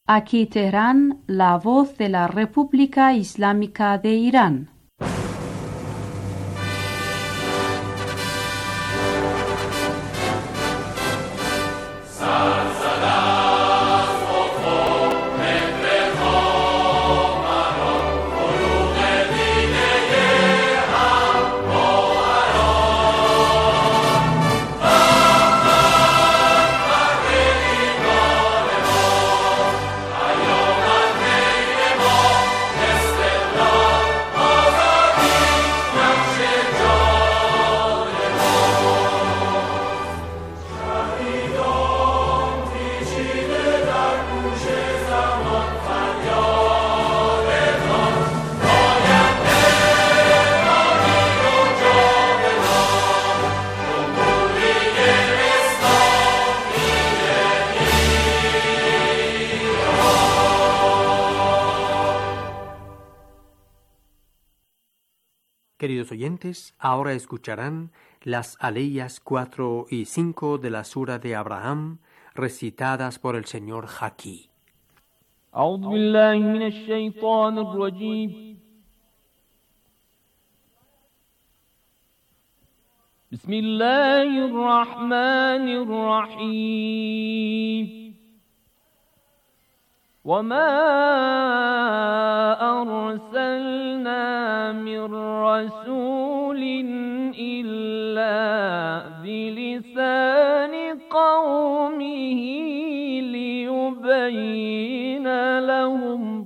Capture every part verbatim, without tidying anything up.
Aquí Teherán, la voz de la República Islámica de Irán. Queridos oyentes, ahora escucharán las aleyas cuatro y cinco de la sura de Abraham, recitadas por el señor Haki. أعوذ بالله من الشيطان الرجيم. بسم الله الرحمن الرحيم. وما أرسلنا من رسول إلا بلسان قومه ليبين لهم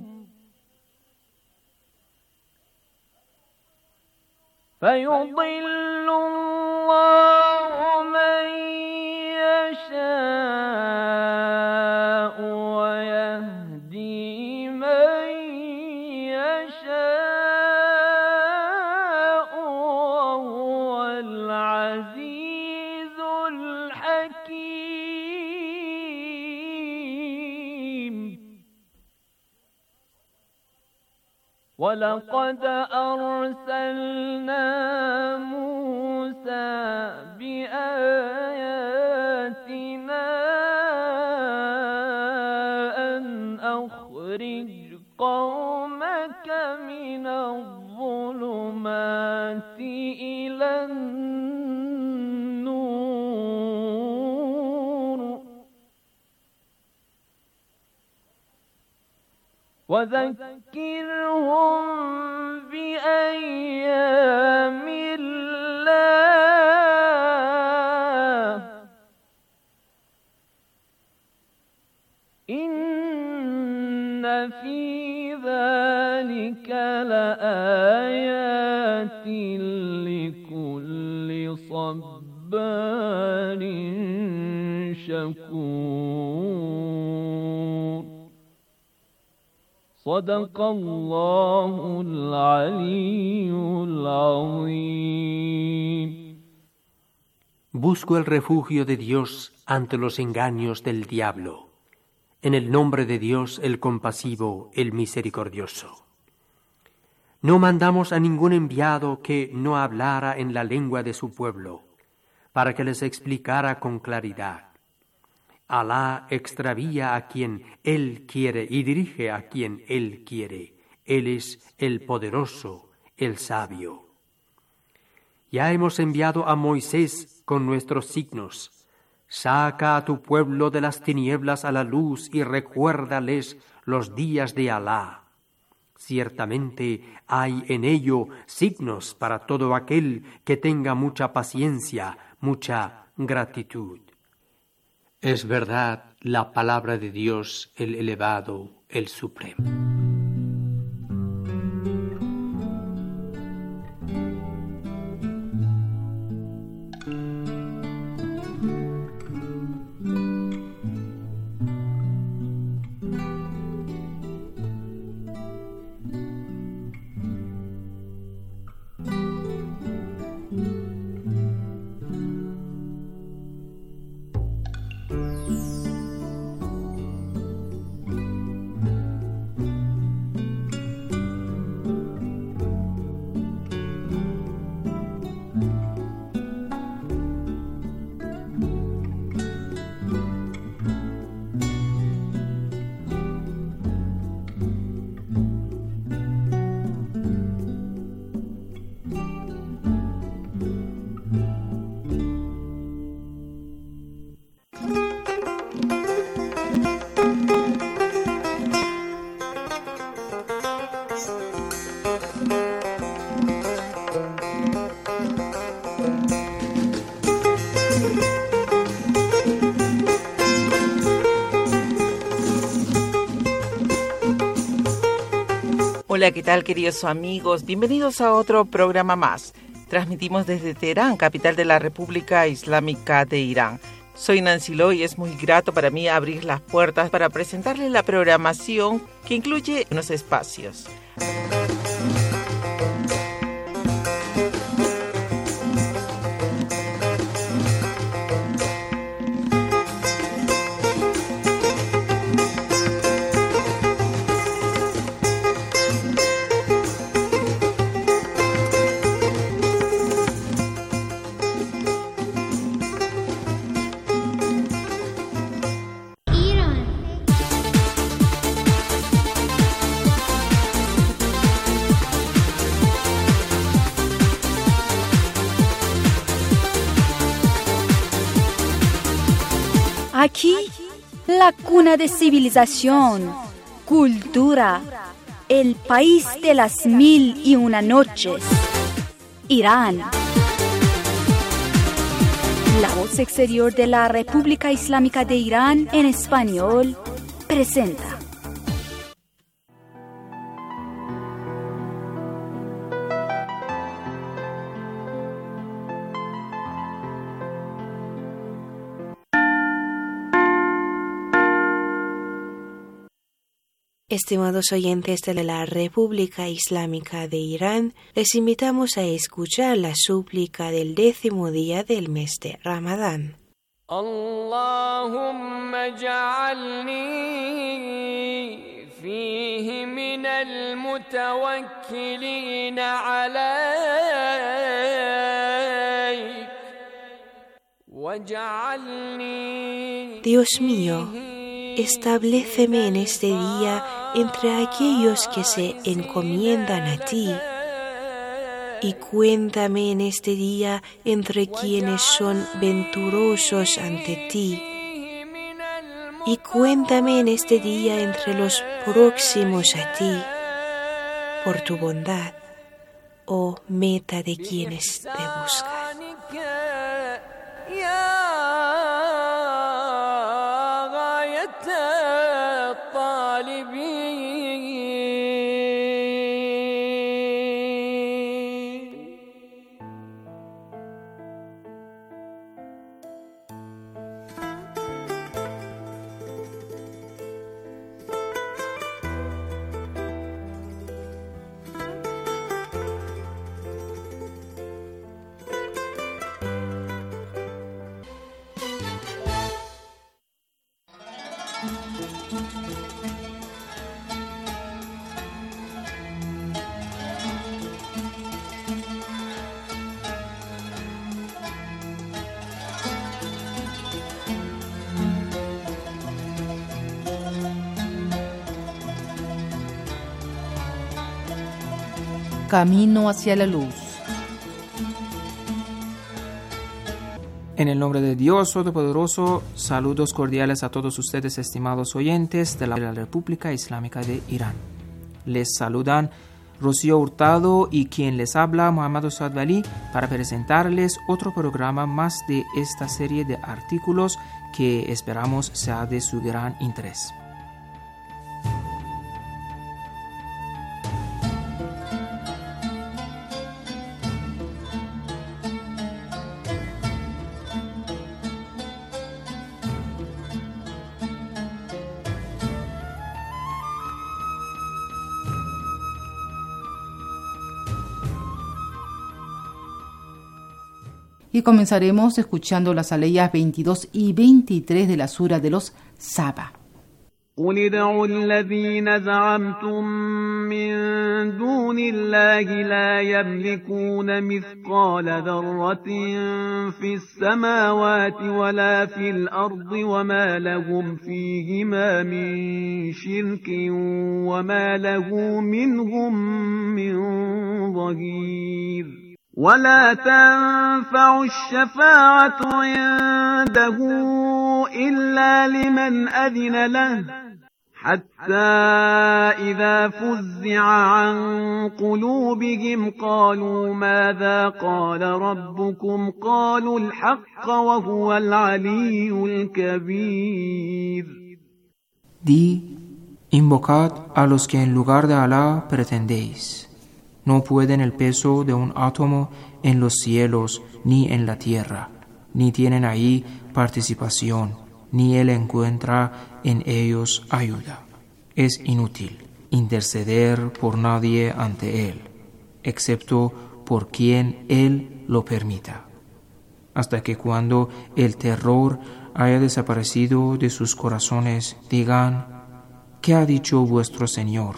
فيضل الله من يشاء ويهدي من يشاء وهو العزيز الحكيم. ولقد أرسلنا موسى بآياتنا أن أخرج قومك من الظلمات إلى النور وذكرهم بأيام الله إن في ذلك لآيات لكل صبار شكور. صدق الله العلي العظيم. Busco el refugio de Dios ante los engaños del diablo. En el nombre de Dios, el compasivo, el misericordioso. No mandamos a ningún enviado que no hablara en la lengua de su pueblo, para que les explicara con claridad. Alá extravía a quien Él quiere y dirige a quien Él quiere. Él es el poderoso, el sabio. Ya hemos enviado a Moisés con nuestros signos. Saca a tu pueblo de las tinieblas a la luz y recuérdales los días de Alá. Ciertamente hay en ello signos para todo aquel que tenga mucha paciencia, mucha gratitud. Es verdad la palabra de Dios, el elevado, el supremo. Hola, ¿qué tal, queridos amigos? Bienvenidos a otro programa más. Transmitimos desde Teherán, capital de la República Islámica de Irán. Soy Nancy Lo y es muy grato para mí abrir las puertas para presentarles la programación que incluye unos espacios. Aquí, la cuna de civilización, cultura, el país de las mil y una noches, Irán. La voz exterior de la República Islámica de Irán en español presenta. Estimados oyentes de la República Islámica de Irán, les invitamos a escuchar la súplica del décimo día del mes de Ramadán. Allahumma ja'alni fihi min al-mutawakkilin alayk waj'alni. Dios mío, establéceme en este día entre aquellos que se encomiendan a ti, y cuéntame en este día entre quienes son venturosos ante ti, y cuéntame en este día entre los próximos a ti, por tu bondad, oh meta de quienes te buscan. Camino hacia la luz. En el nombre de Dios Todopoderoso, saludos cordiales a todos ustedes, estimados oyentes de la República Islámica de Irán. Les saludan Rocío Hurtado y quien les habla, Muhammad Osad Ali, para presentarles otro programa más de esta serie de artículos que esperamos sea de su gran interés. Y comenzaremos escuchando las aleyas veintidós y veintitrés de la sura de los Saba. قل ادعوا الذين زعمتم من دون الله لا يملكون مثقال ذرة في السماوات ولا في الأرض وما لهم فيهما من شرك وما له منهم من ظهير ولا تنفع الشفاعة عنده إلا لمن أذن له حتى إذا فزع عن قلوبهم قالوا ماذا قال ربكم قالوا الحق وهو العلي الكبير. Di, Invocad a los que en lugar de Alá pretendéis. No pueden el peso de un átomo en los cielos ni en la tierra, ni tienen ahí participación, ni Él encuentra en ellos ayuda. Es inútil interceder por nadie ante Él, excepto por quien Él lo permita, hasta que cuando el terror haya desaparecido de sus corazones, digan: ¿qué ha dicho vuestro Señor?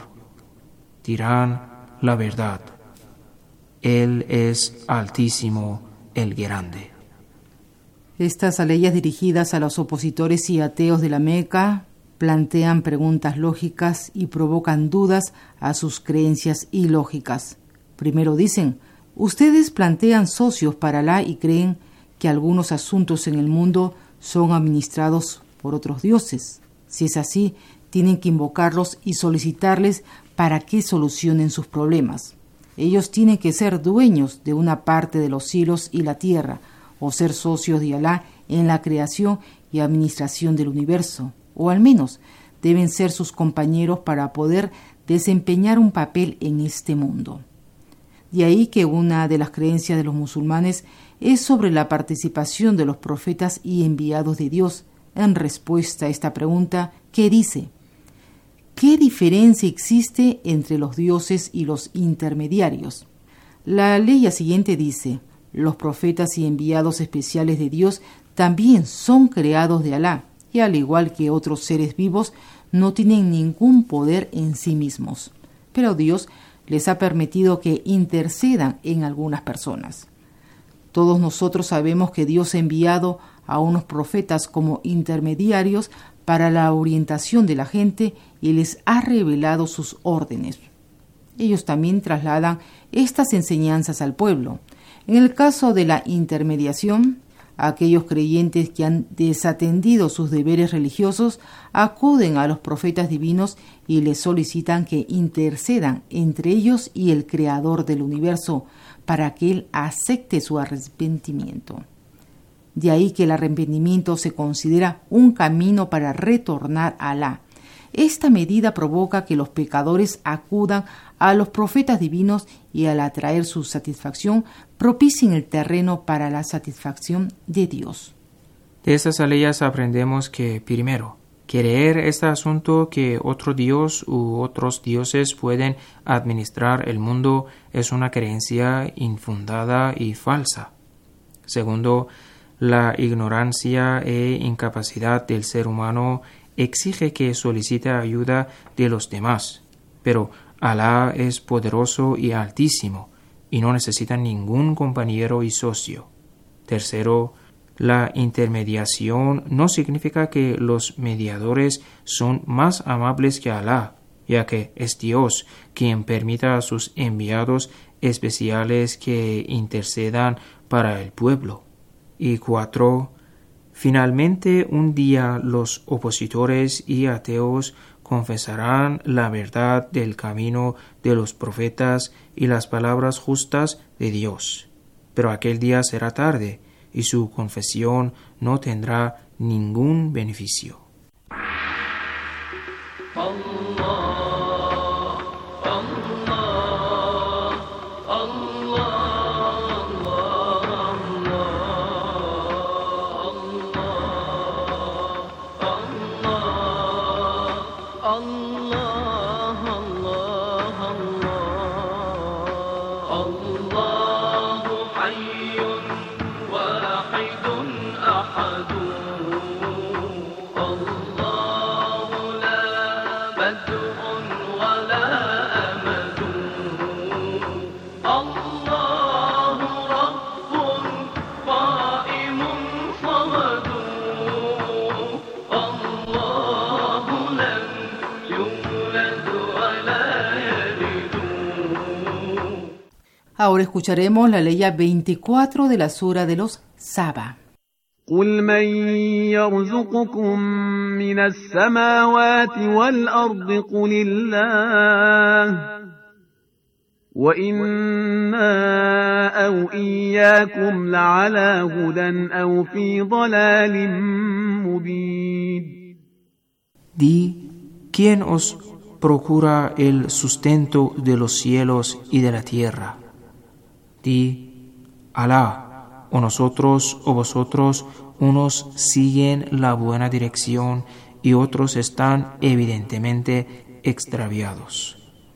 Dirán la verdad. Él es Altísimo, el Grande. Estas aleyas dirigidas a los opositores y ateos de la Meca plantean preguntas lógicas y provocan dudas a sus creencias ilógicas. Primero dicen: ustedes plantean socios para Alá y creen que algunos asuntos en el mundo son administrados por otros dioses. Si es así, tienen que invocarlos y solicitarles para que solucionen sus problemas. Ellos tienen que ser dueños de una parte de los cielos y la tierra, o ser socios de Alá en la creación y administración del universo, o al menos deben ser sus compañeros para poder desempeñar un papel en este mundo. De ahí que una de las creencias de los musulmanes es sobre la participación de los profetas y enviados de Dios. En respuesta a esta pregunta, ¿qué dice? ¿Qué diferencia existe entre los dioses y los intermediarios? La ley siguiente dice: los profetas y enviados especiales de Dios también son creados de Alá, y al igual que otros seres vivos, no tienen ningún poder en sí mismos. Pero Dios les ha permitido que intercedan en algunas personas. Todos nosotros sabemos que Dios ha enviado a unos profetas como intermediarios para la orientación de la gente y les ha revelado sus órdenes. Ellos también trasladan estas enseñanzas al pueblo. En el caso de la intermediación, aquellos creyentes que han desatendido sus deberes religiosos acuden a los profetas divinos y les solicitan que intercedan entre ellos y el Creador del universo para que Él acepte su arrepentimiento. De ahí que el arrepentimiento se considera un camino para retornar a Alá. Esta medida provoca que los pecadores acudan a los profetas divinos y al atraer su satisfacción propicien el terreno para la satisfacción de Dios. De estas aleyas aprendemos que, primero, creer este asunto que otro dios u otros dioses pueden administrar el mundo es una creencia infundada y falsa. Segundo, la ignorancia e incapacidad del ser humano exige que solicite ayuda de los demás, pero Alá es poderoso y altísimo y no necesita ningún compañero y socio. Tercero, la intermediación no significa que los mediadores son más amables que Alá, ya que es Dios quien permite a sus enviados especiales que intercedan para el pueblo. Y cuatro, finalmente un día los opositores y ateos confesarán la verdad del camino de los profetas y las palabras justas de Dios. Pero aquel día será tarde y su confesión no tendrá ningún beneficio. Ahora escucharemos la ley veinticuatro de la sura de los Saba. قل من يرزقكم من السماوات والأرض قل الله وإنا أو إياكم لعلى هدى أو في ضلال مبين. Di, ¿quién os procura el sustento de los cielos y de la tierra? Di, Alá, o nosotros o vosotros, unos siguen la buena dirección y otros están evidentemente extraviados.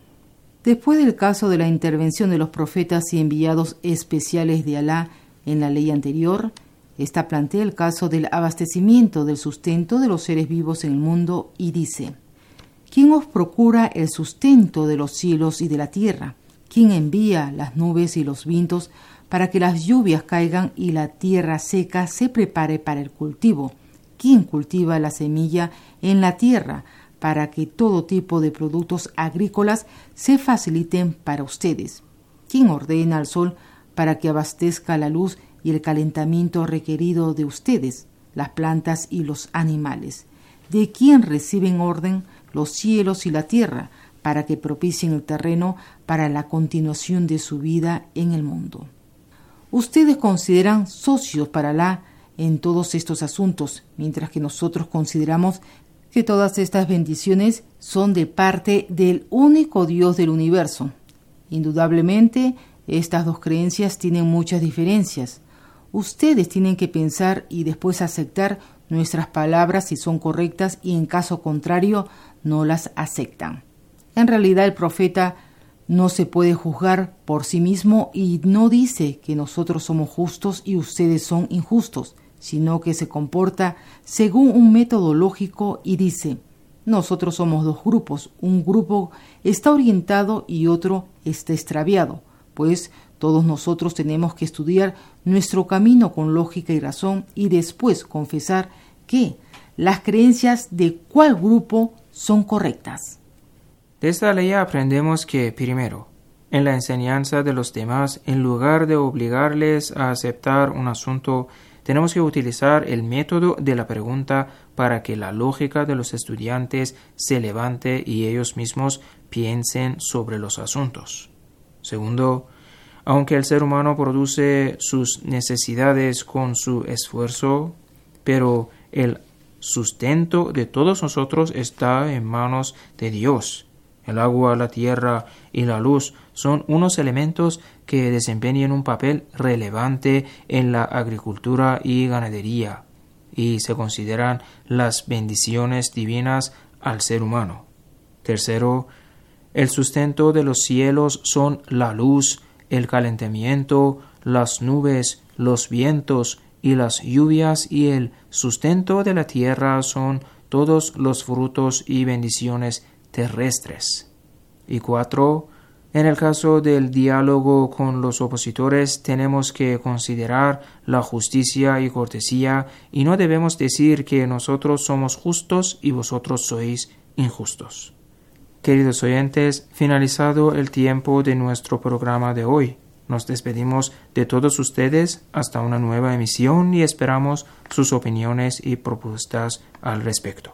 Después del caso de la intervención de los profetas y enviados especiales de Alá en la ley anterior, esta plantea el caso del abastecimiento del sustento de los seres vivos en el mundo y dice: ¿quién os procura el sustento de los cielos y de la tierra? ¿Quién envía las nubes y los vientos para que las lluvias caigan y la tierra seca se prepare para el cultivo? ¿Quién cultiva la semilla en la tierra para que todo tipo de productos agrícolas se faciliten para ustedes? ¿Quién ordena al sol para que abastezca la luz y el calentamiento requerido de ustedes, las plantas y los animales? ¿De quién reciben orden los cielos y la tierra para que propicien el terreno para la continuación de su vida en el mundo? Ustedes consideran socios para Alá en todos estos asuntos, mientras que nosotros consideramos que todas estas bendiciones son de parte del único Dios del universo. Indudablemente, estas dos creencias tienen muchas diferencias. Ustedes tienen que pensar y después aceptar nuestras palabras si son correctas y en caso contrario no las aceptan. En realidad el profeta no se puede juzgar por sí mismo y no dice que nosotros somos justos y ustedes son injustos, sino que se comporta según un método lógico y dice: nosotros somos dos grupos, un grupo está orientado y otro está extraviado, pues todos nosotros tenemos que estudiar nuestro camino con lógica y razón y después confesar que las creencias de cuál grupo son correctas. De esta ley aprendemos que, primero, en la enseñanza de los demás, en lugar de obligarles a aceptar un asunto, tenemos que utilizar el método de la pregunta para que la lógica de los estudiantes se levante y ellos mismos piensen sobre los asuntos. Segundo, aunque el ser humano produce sus necesidades con su esfuerzo, pero el sustento de todos nosotros está en manos de Dios. El agua, la tierra y la luz son unos elementos que desempeñan un papel relevante en la agricultura y ganadería y se consideran las bendiciones divinas al ser humano. Tercero, el sustento de los cielos son la luz, el calentamiento, las nubes, los vientos y las lluvias, y el sustento de la tierra son todos los frutos y bendiciones terrestres. Y cuatro, en el caso del diálogo con los opositores tenemos que considerar la justicia y cortesía y no debemos decir que nosotros somos justos y vosotros sois injustos. Queridos oyentes, finalizado el tiempo de nuestro programa de hoy. Nos despedimos de todos ustedes hasta una nueva emisión y esperamos sus opiniones y propuestas al respecto.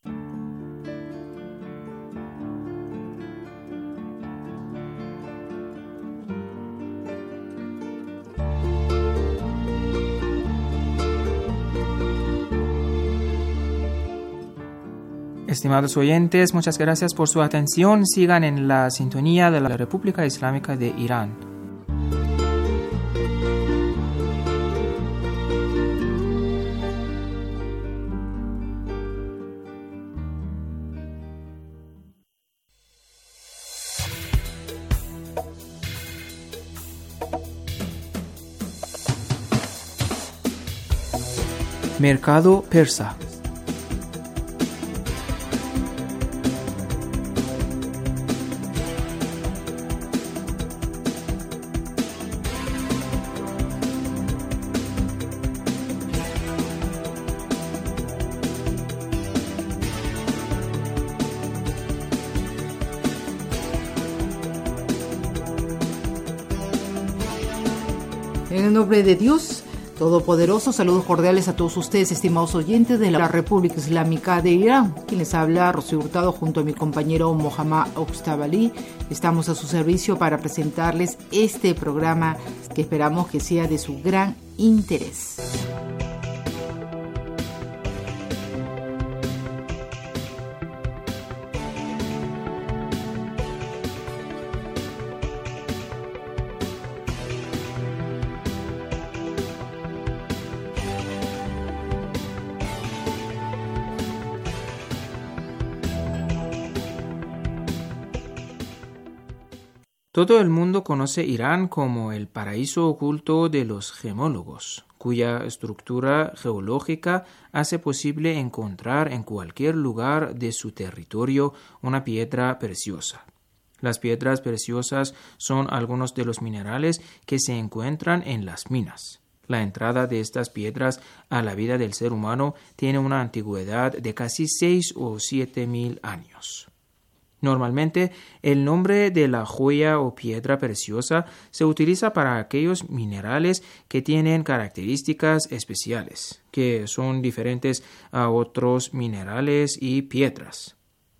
Estimados oyentes, muchas gracias por su atención. Sigan en la sintonía de la República Islámica de Irán. Mercado persa. En el nombre de Dios Todopoderoso, saludos cordiales a todos ustedes, estimados oyentes de la República Islámica de Irán. Quien les habla, Rocío Hurtado, junto a mi compañero Mohammad Oxtabali. Estamos a su servicio para presentarles este programa que esperamos que sea de su gran interés. Todo el mundo conoce Irán como el paraíso oculto de los gemólogos, cuya estructura geológica hace posible encontrar en cualquier lugar de su territorio una piedra preciosa. Las piedras preciosas son algunos de los minerales que se encuentran en las minas. La entrada de estas piedras a la vida del ser humano tiene una antigüedad de casi seis o siete mil años. Normalmente, el nombre de la joya o piedra preciosa se utiliza para aquellos minerales que tienen características especiales, que son diferentes a otros minerales y piedras.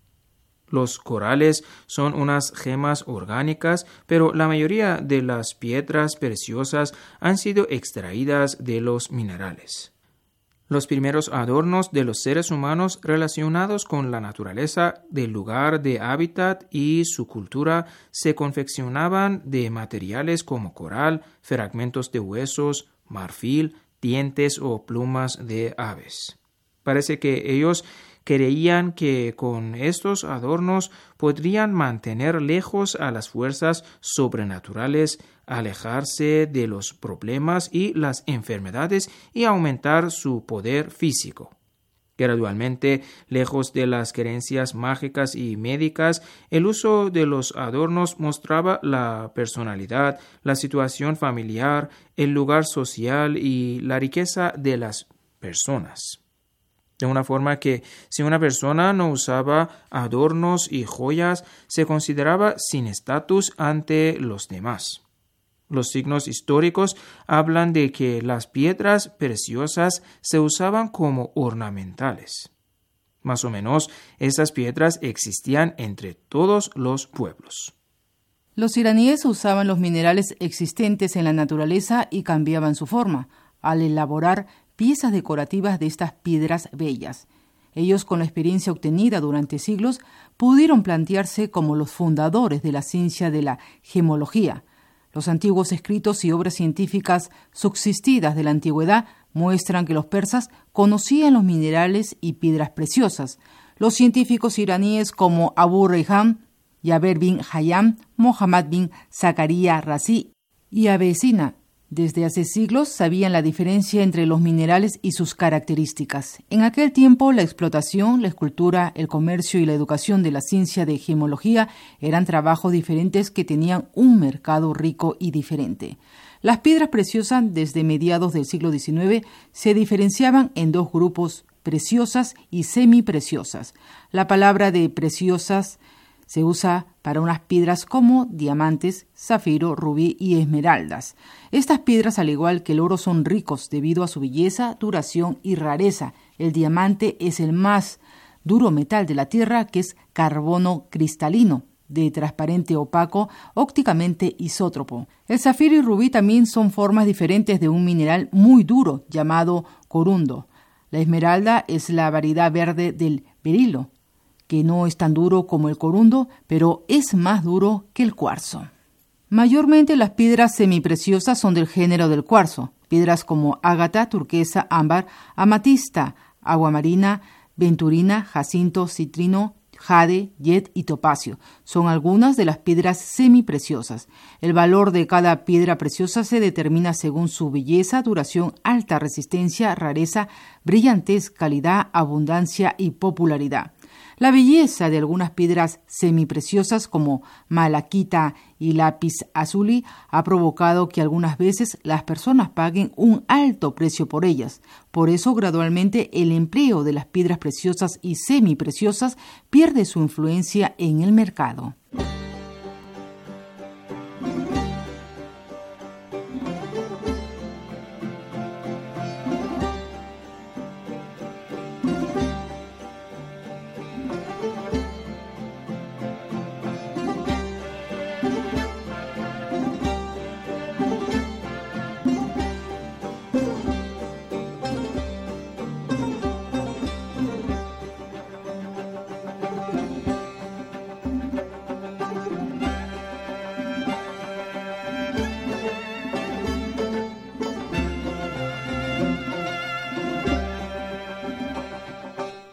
Los corales son unas gemas orgánicas, pero la mayoría de las piedras preciosas han sido extraídas de los minerales. Los primeros adornos de los seres humanos relacionados con la naturaleza del lugar de hábitat y su cultura se confeccionaban de materiales como coral, fragmentos de huesos, marfil, dientes o plumas de aves. Parece que ellos creían que con estos adornos podrían mantener lejos a las fuerzas sobrenaturales, alejarse de los problemas y las enfermedades y aumentar su poder físico. Gradualmente, lejos de las creencias mágicas y médicas, el uso de los adornos mostraba la personalidad, la situación familiar, el lugar social y la riqueza de las personas. De una forma que si una persona no usaba adornos y joyas, se consideraba sin estatus ante los demás. Los signos históricos hablan de que las piedras preciosas se usaban como ornamentales. Más o menos, esas piedras existían entre todos los pueblos. Los iraníes usaban los minerales existentes en la naturaleza y cambiaban su forma, al elaborar piezas decorativas de estas piedras bellas. Ellos, con la experiencia obtenida durante siglos, pudieron plantearse como los fundadores de la ciencia de la gemología. Los antiguos escritos y obras científicas subsistidas de la antigüedad muestran que los persas conocían los minerales y piedras preciosas. Los científicos iraníes como Abu Rayhan, Yaber bin Hayam, Mohammad bin Zakaria Razi y Avesina, desde hace siglos sabían la diferencia entre los minerales y sus características. En aquel tiempo, la explotación, la escultura, el comercio y la educación de la ciencia de gemología eran trabajos diferentes que tenían un mercado rico y diferente. Las piedras preciosas, desde mediados del siglo diecinueve, se diferenciaban en dos grupos: preciosas y semipreciosas. La palabra de preciosas se usa para unas piedras como diamantes, zafiro, rubí y esmeraldas. Estas piedras, al igual que el oro, son ricos debido a su belleza, duración y rareza. El diamante es el más duro metal de la Tierra, que es carbono cristalino, de transparente opaco, ópticamente isótropo. El zafiro y rubí también son formas diferentes de un mineral muy duro llamado corundo. La esmeralda es la variedad verde del berilo, que no es tan duro como el corundo, pero es más duro que el cuarzo. Mayormente las piedras semipreciosas son del género del cuarzo. Piedras como ágata, turquesa, ámbar, amatista, aguamarina, venturina, jacinto, citrino, jade, jet y topacio son algunas de las piedras semipreciosas. El valor de cada piedra preciosa se determina según su belleza, duración, alta resistencia, rareza, brillantez, calidad, abundancia y popularidad. La belleza de algunas piedras semipreciosas como malaquita y lápiz azulí ha provocado que algunas veces las personas paguen un alto precio por ellas. Por eso, gradualmente, el empleo de las piedras preciosas y semipreciosas pierde su influencia en el mercado.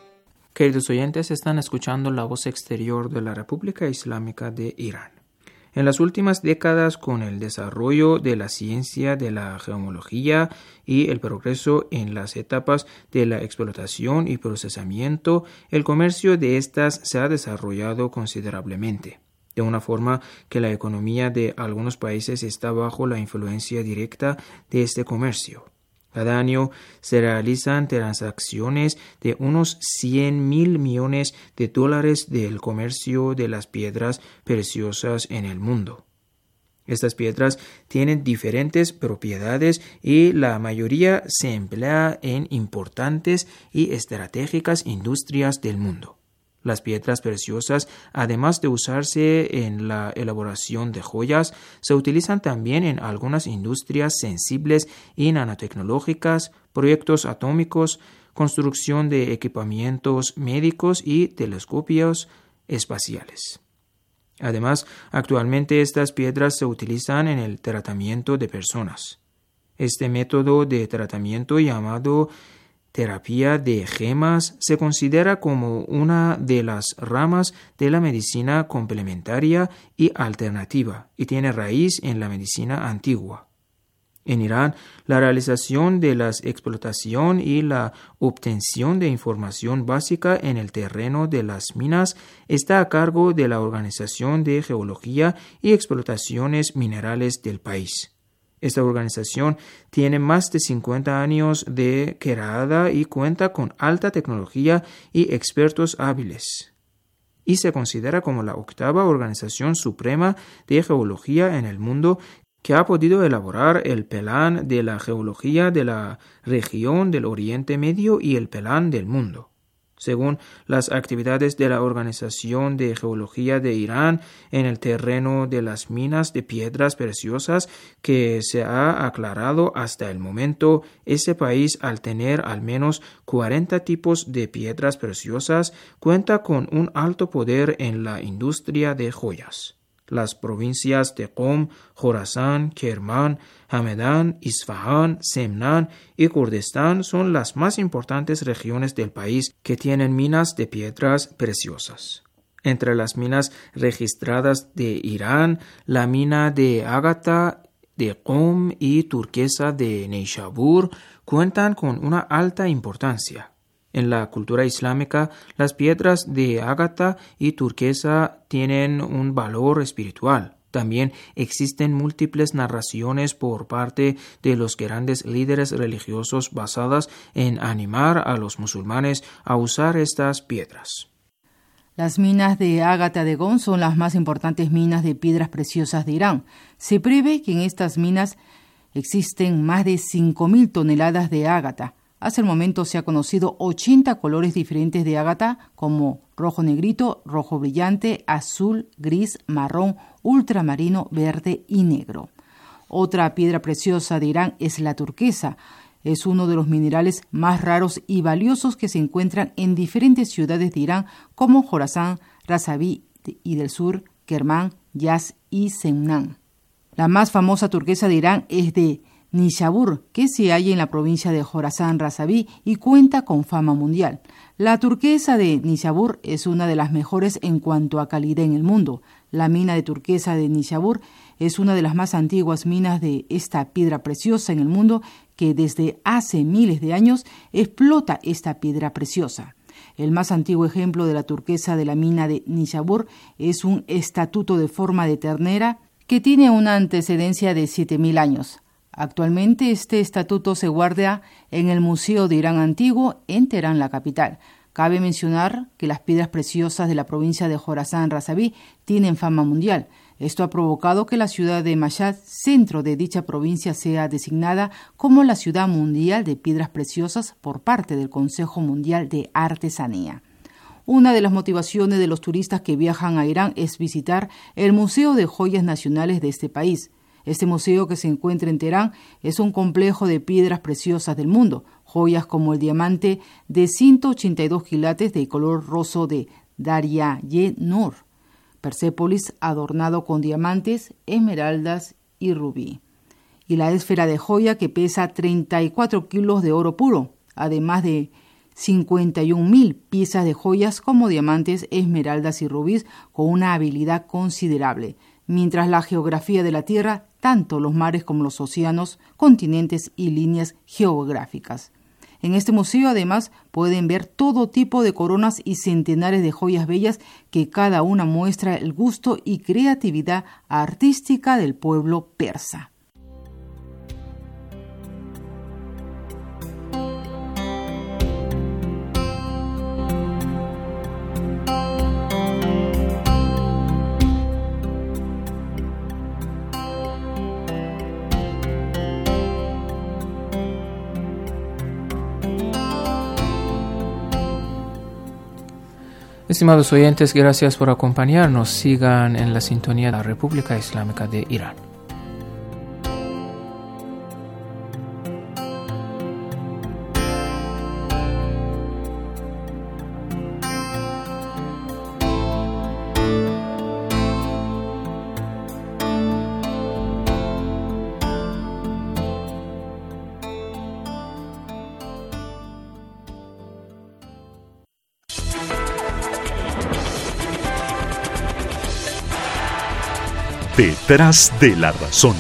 Queridos oyentes, están escuchando la voz exterior de la República Islámica de Irán. En las últimas décadas, con el desarrollo de la ciencia de la geomología y el progreso en las etapas de la explotación y procesamiento, el comercio de estas se ha desarrollado considerablemente, de una forma que la economía de algunos países está bajo la influencia directa de este comercio. Cada año se realizan transacciones de unos cien mil millones de dólares del comercio de las piedras preciosas en el mundo. Estas piedras tienen diferentes propiedades y la mayoría se emplea en importantes y estratégicas industrias del mundo. Las piedras preciosas, además de usarse en la elaboración de joyas, se utilizan también en algunas industrias sensibles y nanotecnológicas, proyectos atómicos, construcción de equipamientos médicos y telescopios espaciales. Además, actualmente estas piedras se utilizan en el tratamiento de personas. Este método de tratamiento, llamado terapia de gemas, se considera como una de las ramas de la medicina complementaria y alternativa y tiene raíz en la medicina antigua. En Irán, la realización de la explotación y la obtención de información básica en el terreno de las minas está a cargo de la Organización de Geología y Explotaciones Minerales del país. Esta organización tiene más de cincuenta años de creada y cuenta con alta tecnología y expertos hábiles. Y se considera como la octava organización suprema de geología en el mundo que ha podido elaborar el Plan de la Geología de la región del Oriente Medio y el Plan del mundo. Según las actividades de la Organización de Geología de Irán en el terreno de las minas de piedras preciosas que se ha aclarado hasta el momento, ese país, al tener al menos cuarenta tipos de piedras preciosas, cuenta con un alto poder en la industria de joyas. Las provincias de Qom, Jorasán, Kermán, Hamedán, Isfahán, Semnán y Kurdistán son las más importantes regiones del país que tienen minas de piedras preciosas. Entre las minas registradas de Irán, la mina de ágata de Qom y turquesa de Neishabur cuentan con una alta importancia. En la cultura islámica, las piedras de ágata y turquesa tienen un valor espiritual. También existen múltiples narraciones por parte de los grandes líderes religiosos basadas en animar a los musulmanes a usar estas piedras. Las minas de ágata de Qom son las más importantes minas de piedras preciosas de Irán. Se prevé que en estas minas existen más de cinco mil toneladas de ágata. Hasta el momento se ha conocido ochenta colores diferentes de ágata, como rojo negrito, rojo brillante, azul, gris, marrón, ultramarino, verde y negro. Otra piedra preciosa de Irán es la turquesa. Es uno de los minerales más raros y valiosos que se encuentran en diferentes ciudades de Irán, como Jorasán, Razaví y del sur, Kermán, Yaz y Semnán. La más famosa turquesa de Irán es de Nishabur, que se halla en la provincia de Jorasán Razaví y cuenta con fama mundial. La turquesa de Nishabur es una de las mejores en cuanto a calidad en el mundo. La mina de turquesa de Nishabur es una de las más antiguas minas de esta piedra preciosa en el mundo, que desde hace miles de años explota esta piedra preciosa. El más antiguo ejemplo de la turquesa de la mina de Nishabur es un estatuto de forma de ternera que tiene una antecedencia de siete mil años. Actualmente este estatuto se guarda en el Museo de Irán Antiguo en Teherán, la capital. Cabe mencionar que las piedras preciosas de la provincia de Jorasán Razaví tienen fama mundial. Esto ha provocado que la ciudad de Mashhad, centro de dicha provincia, sea designada como la ciudad mundial de piedras preciosas por parte del Consejo Mundial de Artesanía. Una de las motivaciones de los turistas que viajan a Irán es visitar el Museo de Joyas Nacionales de este país. Este museo, que se encuentra en Teherán, es un complejo de piedras preciosas del mundo, joyas como el diamante de ciento ochenta y dos quilates de color roso de Darya-e-Nur, Persépolis adornado con diamantes, esmeraldas y rubí, y la esfera de joya que pesa treinta y cuatro kilos de oro puro, además de cincuenta y un mil piezas de joyas como diamantes, esmeraldas y rubíes con una habilidad considerable. mientras la geografía de la Tierra, tanto los mares como los océanos, continentes y líneas geográficas. En este museo, además, pueden ver todo tipo de coronas y centenares de joyas bellas que cada una muestra el gusto y creatividad artística del pueblo persa. Estimados oyentes, gracias por acompañarnos. Sigan en la sintonía de la República Islámica de Irán. Detrás de la razón.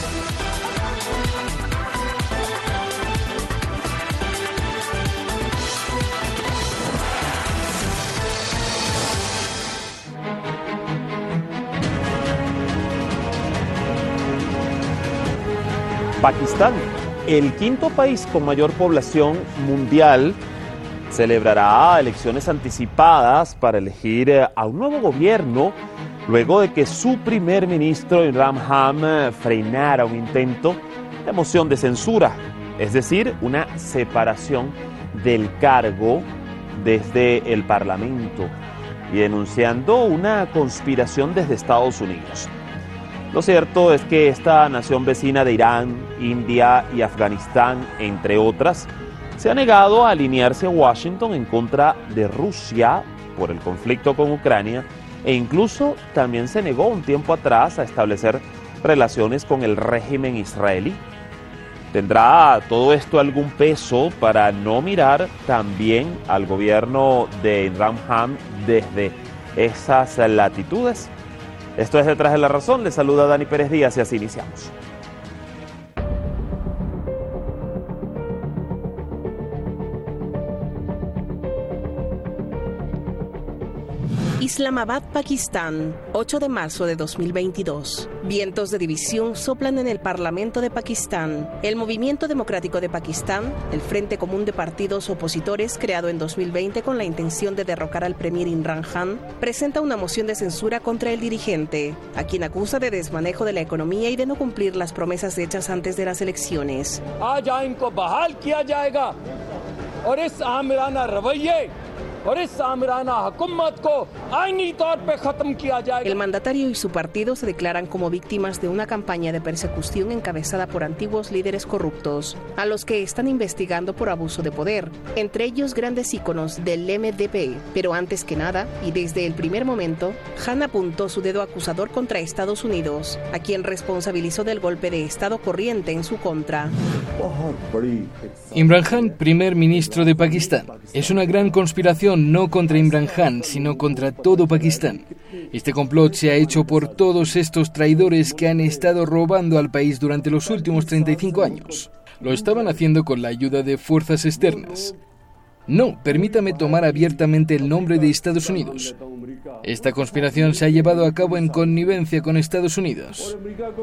Pakistán, el quinto país con mayor población mundial, celebrará elecciones anticipadas para elegir a un nuevo gobierno luego de que su primer ministro Imran Khan frenara un intento de moción de censura, es decir, una separación del cargo desde el Parlamento y denunciando una conspiración desde Estados Unidos. Lo cierto es que esta nación vecina de Irán, India y Afganistán, entre otras, se ha negado a alinearse a Washington en contra de Rusia por el conflicto con Ucrania e incluso también se negó un tiempo atrás a establecer relaciones con el régimen israelí. ¿Tendrá todo esto algún peso para no mirar también al gobierno de Imran Khan desde esas latitudes? Esto es Detrás de la Razón. Les saluda Dani Pérez Díaz y así iniciamos. Islamabad, Pakistán, ocho de marzo de dos mil veintidós. Vientos de división soplan en el Parlamento de Pakistán. El Movimiento Democrático de Pakistán, el Frente Común de Partidos Opositores, creado en dos mil veinte con la intención de derrocar al premier Imran Khan, presenta una moción de censura contra el dirigente, a quien acusa de desmanejo de la economía y de no cumplir las promesas hechas antes de las elecciones. El mandatario y su partido se declaran como víctimas de una campaña de persecución encabezada por antiguos líderes corruptos, a los que están investigando por abuso de poder, entre ellos grandes íconos del M D P. Pero antes que nada, y desde el primer momento, Khan apuntó su dedo acusador contra Estados Unidos, a quien responsabilizó del golpe de Estado corriente en su contra. Imran Khan, primer ministro de Pakistán. Es una gran conspiración no contra Imran Khan, sino contra todo Pakistán. Este complot se ha hecho por todos estos traidores que han estado robando al país durante los últimos treinta y cinco años. Lo estaban haciendo con la ayuda de fuerzas externas. No, permítame tomar abiertamente el nombre de Estados Unidos. Esta conspiración se ha llevado a cabo en connivencia con Estados Unidos.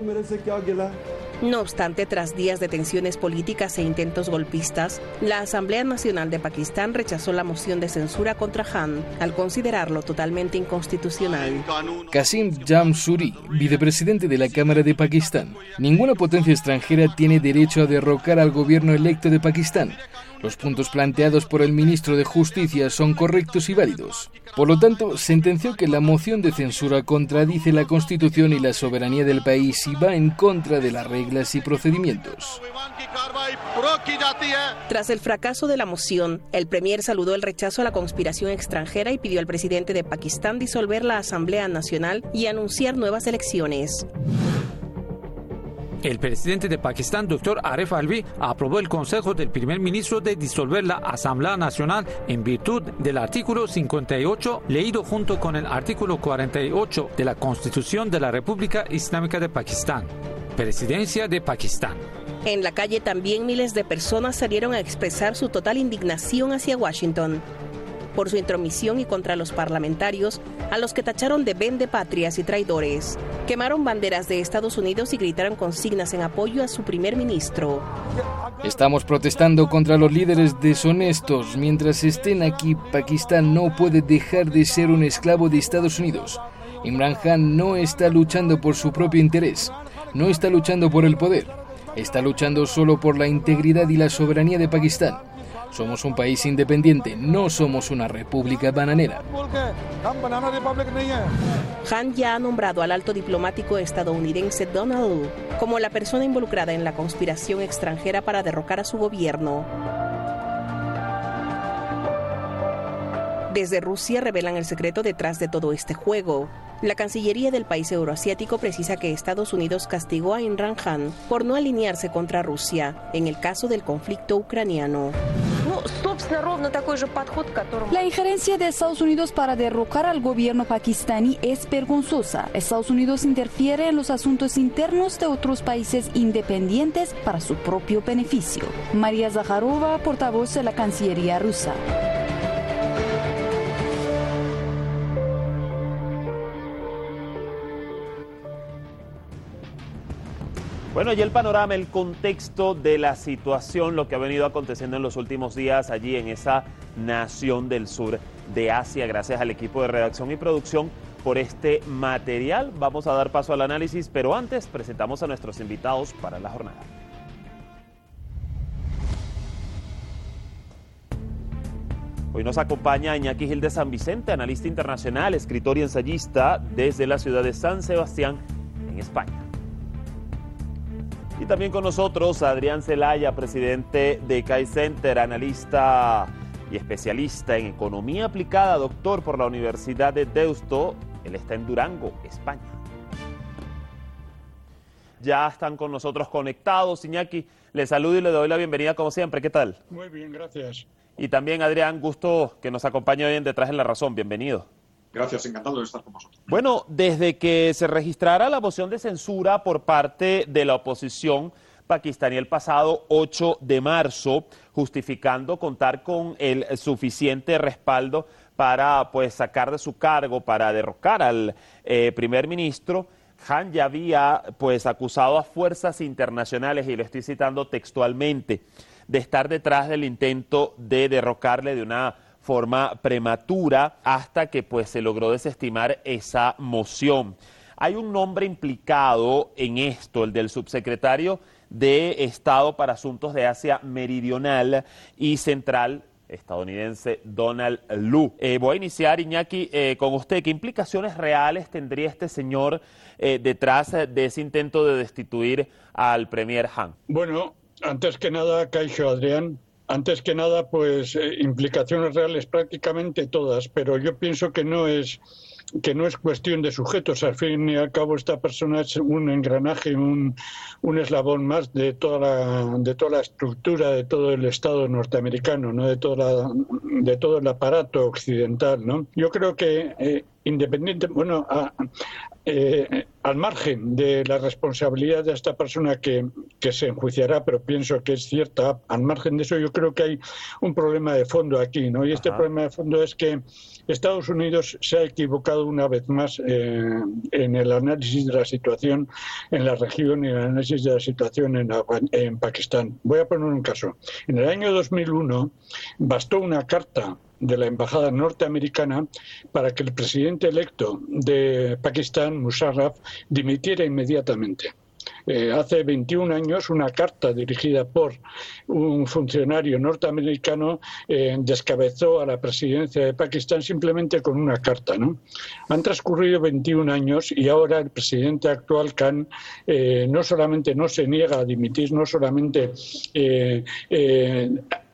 No obstante, tras días de tensiones políticas e intentos golpistas, la Asamblea Nacional de Pakistán rechazó la moción de censura contra Khan al considerarlo totalmente inconstitucional. Qasim Jamsuri, vicepresidente de la Cámara de Pakistán. Ninguna potencia extranjera tiene derecho a derrocar al gobierno electo de Pakistán. Los puntos planteados por el ministro de Justicia son correctos y válidos. Por lo tanto, sentenció que la moción de censura contradice la Constitución y la soberanía del país y va en contra de las reglas y procedimientos. Tras el fracaso de la moción, el premier saludó el rechazo a la conspiración extranjera y pidió al presidente de Pakistán disolver la Asamblea Nacional y anunciar nuevas elecciones. El presidente de Pakistán, doctor Arif Alvi, aprobó el consejo del primer ministro de disolver la Asamblea Nacional en virtud del artículo cincuenta y ocho, leído junto con el artículo cuarenta y ocho de la Constitución de la República Islámica de Pakistán. Presidencia de Pakistán. En la calle también miles de personas salieron a expresar su total indignación hacia Washington por su intromisión y contra los parlamentarios, a los que tacharon de vendepatrias y traidores. Quemaron banderas de Estados Unidos y gritaron consignas en apoyo a su primer ministro. Estamos protestando contra los líderes deshonestos. Mientras estén aquí, Pakistán no puede dejar de ser un esclavo de Estados Unidos. Imran Khan no está luchando por su propio interés, no está luchando por el poder, está luchando solo por la integridad y la soberanía de Pakistán. Somos un país independiente, no somos una república bananera. Khan ya ha nombrado al alto diplomático estadounidense Donald Lu como la persona involucrada en la conspiración extranjera para derrocar a su gobierno. Desde Rusia revelan el secreto detrás de todo este juego. La Cancillería del país euroasiático precisa que Estados Unidos castigó a Imran Khan por no alinearse contra Rusia en el caso del conflicto ucraniano. La injerencia de Estados Unidos para derrocar al gobierno pakistaní es vergonzosa. Estados Unidos interfiere en los asuntos internos de otros países independientes para su propio beneficio. María Zakharova, portavoz de la Cancillería rusa. Bueno, y el panorama, el contexto de la situación, lo que ha venido aconteciendo en los últimos días allí en esa nación del sur de Asia. Gracias al equipo de redacción y producción por este material. Vamos a dar paso al análisis, pero antes presentamos a nuestros invitados para la jornada. Hoy nos acompaña Iñaki Gil de San Vicente, analista internacional, escritor y ensayista desde la ciudad de San Sebastián, en España. Y también con nosotros Adrián Zelaya, presidente de C A I Center, analista y especialista en economía aplicada, doctor por la Universidad de Deusto. Él está en Durango, España. Ya están con nosotros conectados. Iñaki, le saludo y le doy la bienvenida como siempre. ¿Qué tal? Muy bien, gracias. Y también Adrián, gusto que nos acompañe hoy en Detrás de la Razón. Bienvenido. Gracias, encantado de estar con vosotros. Bueno, desde que se registrara la moción de censura por parte de la oposición pakistaní el pasado ocho de marzo, justificando contar con el suficiente respaldo para pues sacar de su cargo, para derrocar al eh, primer ministro, Khan ya había pues acusado a fuerzas internacionales, y lo estoy citando textualmente, de estar detrás del intento de derrocarle de una forma prematura hasta que pues se logró desestimar esa moción. Hay un nombre implicado en esto, el del subsecretario de Estado para Asuntos de Asia Meridional y Central estadounidense, Donald Lu. Eh, voy a iniciar, Iñaki, eh, con usted. ¿Qué implicaciones reales tendría este señor eh, detrás de ese intento de destituir al premier Khan? Bueno, antes que nada, Caixo, Adrián, Antes que nada, pues eh, implicaciones reales prácticamente todas, pero yo pienso que no es que no es cuestión de sujetos. Al fin y al cabo, esta persona es un engranaje, un, un eslabón más de toda la de toda la estructura de todo el Estado norteamericano, no de toda la, de todo el aparato occidental, ¿no? Yo creo que eh, independiente, bueno, a, eh, al margen de la responsabilidad de esta persona que, que se enjuiciará, pero pienso que es cierta, al margen de eso yo creo que hay un problema de fondo aquí, ¿no? Y este Ajá. problema de fondo es que Estados Unidos se ha equivocado una vez más eh, en el análisis de la situación en la región y en el análisis de la situación en, en Pakistán. Voy a poner un caso. En el año dos mil uno bastó una carta de la embajada norteamericana para que el presidente electo de Pakistán, Musharraf, dimitiera inmediatamente. Eh, hace veintiún años, una carta dirigida por un funcionario norteamericano eh, descabezó a la presidencia de Pakistán simplemente con una carta, ¿no? Han transcurrido veintiún años y ahora el presidente actual, Khan, eh, no solamente no se niega a dimitir, no solamente eh, eh,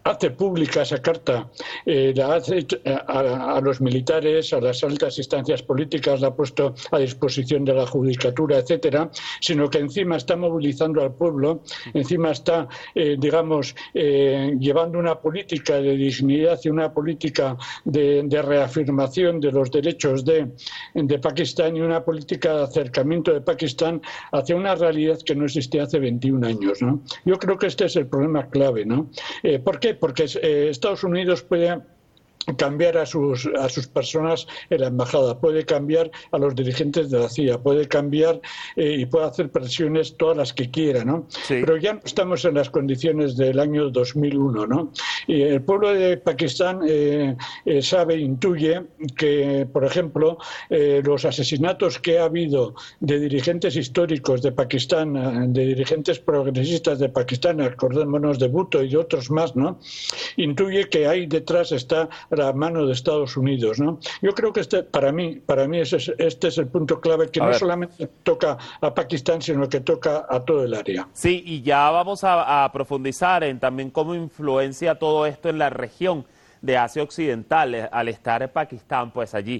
hace pública esa carta, eh, la hace a, a los militares, a las altas instancias políticas, la ha puesto a disposición de la judicatura, etcétera, sino que encima está movilizando al pueblo, encima está, eh, digamos, eh, llevando una política de dignidad y una política de, de reafirmación de los derechos de, de Pakistán y una política de acercamiento de Pakistán hacia una realidad que no existía hace veintiún años, ¿no? Yo creo que este es el problema clave, ¿no? Eh, ¿Por qué? Porque eh, Estados Unidos puede cambiar a sus a sus personas en la embajada, puede cambiar a los dirigentes de la C I A, puede cambiar eh, y puede hacer presiones todas las que quiera, ¿no? Sí. Pero ya no estamos en las condiciones del año dos mil uno, ¿no? Y el pueblo de Pakistán eh, eh, sabe, intuye que, por ejemplo, eh, los asesinatos que ha habido de dirigentes históricos de Pakistán, de dirigentes progresistas de Pakistán, acordémonos de Bhutto y de otros más, ¿no? Intuye que ahí detrás está la mano de Estados Unidos, ¿no? Yo creo que este, para mí, para mí ese es, este es el punto clave, que a no ver. solamente toca a Pakistán, sino que toca a todo el área. Sí, y ya vamos a, a profundizar en también cómo influencia todo esto en la región de Asia Occidental, al estar Pakistán pues allí.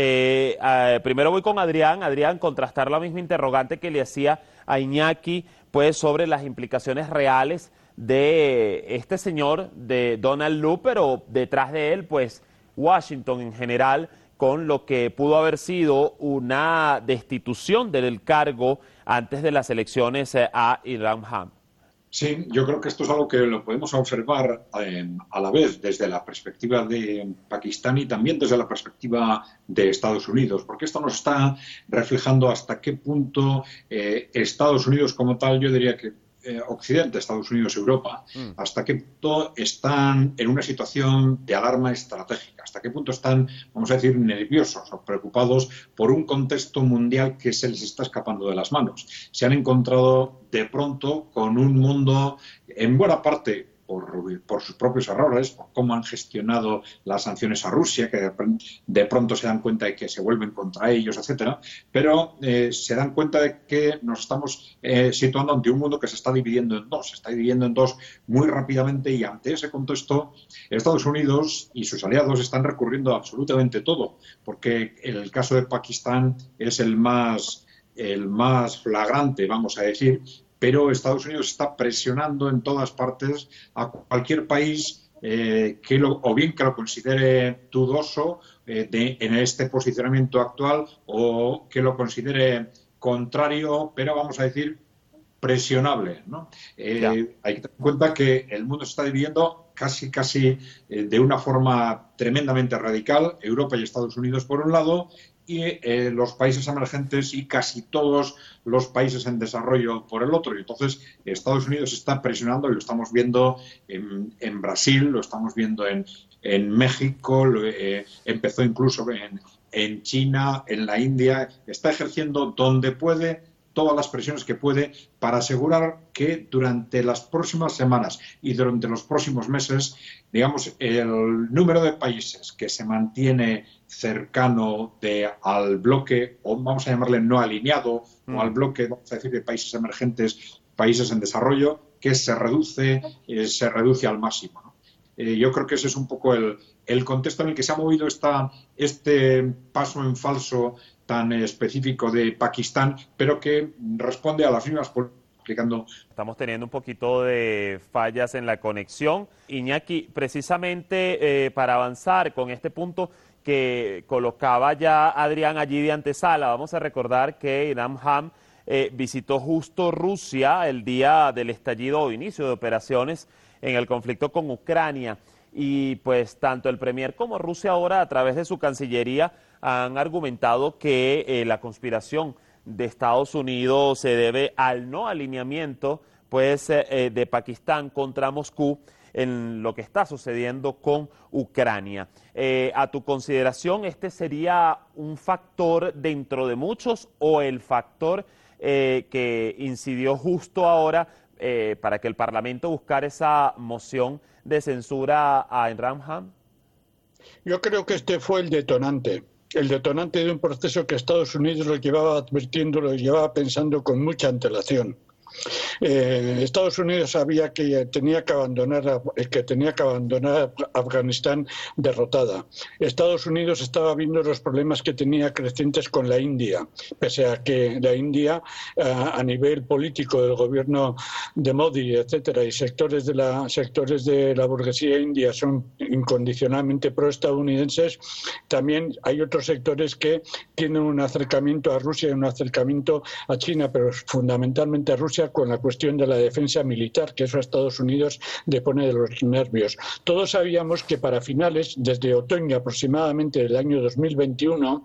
Eh, eh, primero voy con Adrián, Adrián, contrastar la misma interrogante que le hacía a Iñaki, pues sobre las implicaciones reales de este señor, de Donald Lu, pero detrás de él, pues, Washington en general, con lo que pudo haber sido una destitución del cargo antes de las elecciones a Imran Khan. Sí, yo creo que esto es algo que lo podemos observar eh, a la vez desde la perspectiva de Pakistán y también desde la perspectiva de Estados Unidos, porque esto nos está reflejando hasta qué punto eh, Estados Unidos como tal, yo diría que Eh, Occidente, Estados Unidos, Europa, mm. hasta qué punto están en una situación de alarma estratégica, hasta qué punto están, vamos a decir, nerviosos o preocupados por un contexto mundial que se les está escapando de las manos. Se han encontrado de pronto con un mundo, en buena parte, Por, por sus propios errores, por cómo han gestionado las sanciones a Rusia, que de, de pronto se dan cuenta de que se vuelven contra ellos, etcétera, pero eh, se dan cuenta de que nos estamos eh, situando ante un mundo que se está dividiendo en dos, se está dividiendo en dos muy rápidamente, y ante ese contexto Estados Unidos y sus aliados están recurriendo a absolutamente todo, porque el caso de Pakistán es el más, el más flagrante, vamos a decir, pero Estados Unidos está presionando en todas partes a cualquier país eh, que lo, o bien que lo considere dudoso eh, de, en este posicionamiento actual, o que lo considere contrario, pero vamos a decir presionable, ¿no? Eh, hay que tener en cuenta que el mundo se está dividiendo casi, casi eh, de una forma tremendamente radical, Europa y Estados Unidos por un lado, y eh, los países emergentes y casi todos los países en desarrollo por el otro. Y entonces Estados Unidos está presionando, y lo estamos viendo en, en Brasil, lo estamos viendo en, en México, lo, eh, empezó incluso en, en China, en la India, está ejerciendo donde puede todas las presiones que puede para asegurar que durante las próximas semanas y durante los próximos meses, digamos, el número de países que se mantiene cercano de, al bloque, o vamos a llamarle no alineado, mm. o al bloque, vamos a decir, de países emergentes, países en desarrollo, que se reduce, eh, se reduce al máximo, ¿no? Eh, yo creo que ese es un poco el, el contexto en el que se ha movido esta, este paso en falso tan específico de Pakistán, pero que responde a las mismas políticas. Estamos teniendo un poquito de fallas en la conexión. Iñaki, precisamente eh, para avanzar con este punto que colocaba ya Adrián allí de antesala, vamos a recordar que Imran Khan eh, visitó justo Rusia el día del estallido o inicio de operaciones en el conflicto con Ucrania. Y pues tanto el Premier como Rusia ahora, a través de su Cancillería, han argumentado que eh, la conspiración de Estados Unidos se debe al no alineamiento pues, eh, de Pakistán contra Moscú en lo que está sucediendo con Ucrania. Eh, a tu consideración, ¿este sería un factor dentro de muchos o el factor eh, que incidió justo ahora eh, para que el Parlamento buscara esa moción de censura a Imran Khan? Yo creo que este fue el detonante. El detonante de un proceso que Estados Unidos lo llevaba advirtiendo, lo llevaba pensando con mucha antelación. Eh, Estados Unidos sabía que tenía que abandonar que tenía que abandonar Afganistán derrotada. Estados Unidos estaba viendo los problemas que tenía crecientes con la India, pese a que la India a, a nivel político del gobierno de Modi, etcétera, y sectores de la sectores de la burguesía india son incondicionalmente proestadounidenses, también hay otros sectores que tienen un acercamiento a Rusia y un acercamiento a China, pero fundamentalmente a Rusia con la cuestión de la defensa militar, que eso a Estados Unidos le pone de los nervios. Todos sabíamos que para finales, desde otoño aproximadamente del año dos mil veintiuno,